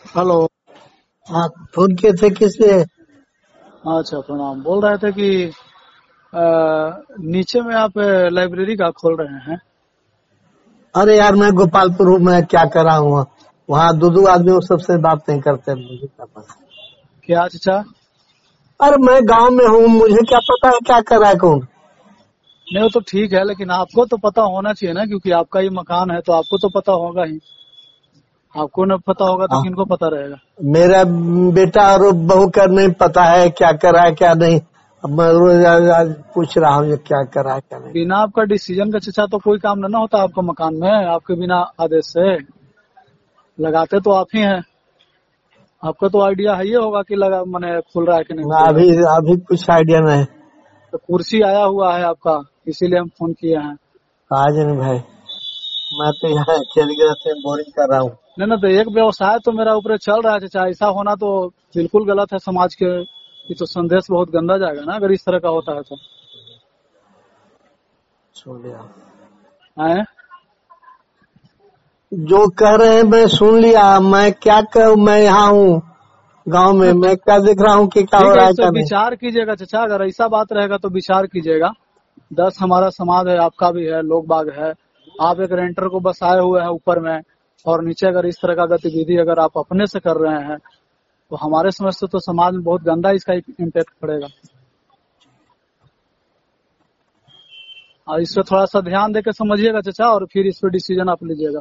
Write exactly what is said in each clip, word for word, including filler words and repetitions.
Hello. हाँ, phone किए थे किससे? अच्छा, प्रणाम। बोल रहे थे कि अ, नीचे में आप लाइब्रेरी का खोल रहे हैं। अरे यार, मैं गोपालपुर हूँ, मैं क्या कर रहा हूँ वहाँ दो दो आदमी वो सबसे बात नहीं करते, मुझे क्या पता। क्या चाचा? अरे मैं गांव में हूँ, मुझे क्या पता है क्या कर रहा है कौन। नहीं, वो तो ठीक है, लेकिन आपको तो पता होना चाहिए ना, क्योंकि आपका ही मकान है तो आपको तो पता होगा ही। आपको न पता होगा तो हाँ, किनको पता रहेगा? मेरा बेटा और बहू का नहीं पता है क्या कर रहा है क्या नहीं। अब मैं रोज आज आज पूछ रहा हूँ ये क्या कर रहा है क्या नहीं। बिना आपका डिसीजन का चाचा तो कोई काम ना होता आपका मकान में, आपके बिना आदेश से। लगाते तो आप ही हैं। आपका तो आइडिया है, ये होगा कि लगा मैंने खुल रहा है कि नहीं खुल रहा है। अभी अभी कुछ आइडिया नहीं। तो कुर्सी आया हुआ है आपका, इसीलिए हम फोन किए हैं। आज नहीं भाई, मैं तो यहाँ खेल गया से बोरिंग कर रहा हूँ। नहीं ना, तो एक व्यवसाय तो मेरा ऊपर चल रहा है चाचा, ऐसा होना तो बिल्कुल गलत है समाज के। ये तो संदेश बहुत गंदा जाएगा ना अगर इस तरह का होता है तो। छोड़ दिया। हैं? जो कह रहे हैं मैं सुन लिया, मैं क्या कहूँ, मैं यहाँ हूँ गांव में, मैं क्या देख रहा हूँ कि क्या हो ठीक रहा है, है इस पे क्या नहीं। विचार कीजिएगा चाचा, अगर ऐसा बात रहेगा तो विचार कीजिएगा। दस हमारा समाज है, आपका भी है, लोग बाग है। आप एक रेंटर को बसाए हुए हैं ऊपर में, और नीचे अगर इस तरह का गतिविधि अगर आप अपने से कर रहे हैं तो हमारे समझ से तो समाज में बहुत गंदा इसका इम्पैक्ट पड़ेगा। और इस पे थोड़ा सा ध्यान देकर समझिएगा चाचा, और फिर इस पे डिसीजन आप लीजिएगा।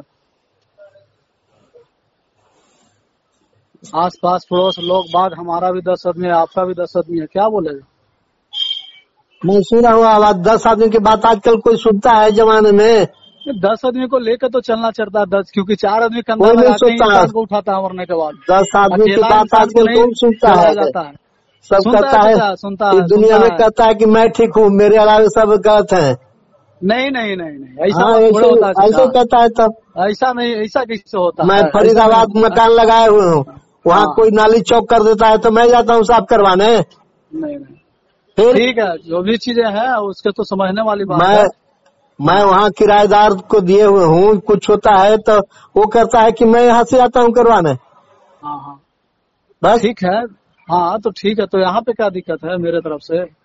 आस पास पड़ोस लोग बाग, हमारा भी दस आदमी है, आपका भी दस आदमी है, क्या बोलेगा? मैं सुन रहा हूँ आवाज, दस आदमी की बात आजकल कोई सुनता है जमाने में? दस आदमी को लेकर तो चलना चलता है दस, क्योंकि चार आदमी कंधा कोई नहीं लगा के ही सुनता है। इंसान को उठाता है मरने के बाद। दस आदमी की अकेला बात इंसान को आजकल नहीं कौन सुनता चलाया है? जाता है। सब सुनता है कहता है चाचा, सुनता इस है, दुनिया सुनता में, है। कहता है कि मैं ठीक हूँ, मेरे अलावा सब गलत है। नहीं नहीं नहीं नहीं, ऐसा हाँ, बात थोड़ा ऐसे होता है ऐसे चाचा। कहता है तब। ऐसा नहीं, ऐसा कैसे होता मैं है? ऐसा नहीं फरीदाबाद होता है। मकान लगाए हुए हूँ, वहाँ हाँ। कोई नाली चौक कर देता है तो मैं जाता हूँ साफ करवाने। नहीं नहीं, फिर ठीक है, जो भी चीजें हैं उसके तो समझने वाली बात मैं है। मैं हाँ वहाँ किराएदार को दिए हुए हूँ, कुछ होता है तो वो कहता है कि मैं यहाँ से आता हूँ करवाने, हाँ हाँ, बस। ठीक है। हाँ तो ठीक है, तो यहाँ पे क्या दिक्कत है मेरे तरफ से?